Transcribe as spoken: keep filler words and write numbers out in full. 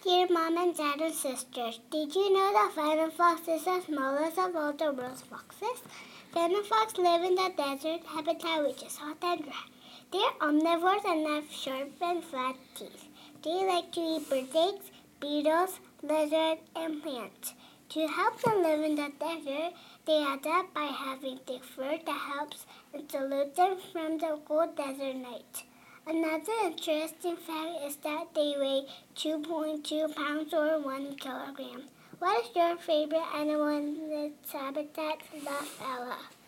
Dear Mom and Dad and sisters, did you know that Fennel Fox is the smallest of all the world's foxes? Fennel Fox live in the desert habitat which is hot and dry. They are omnivores and have sharp and flat teeth. They like to eat bird eggs, beetles, lizards, and plants. To help them live in the desert, they adapt by having thick fur that helps insulate them from the cold desert night. Another interesting fact is that they weigh two point two pounds or one kilogram. What is your favorite animal in this habitat? Love, Ella.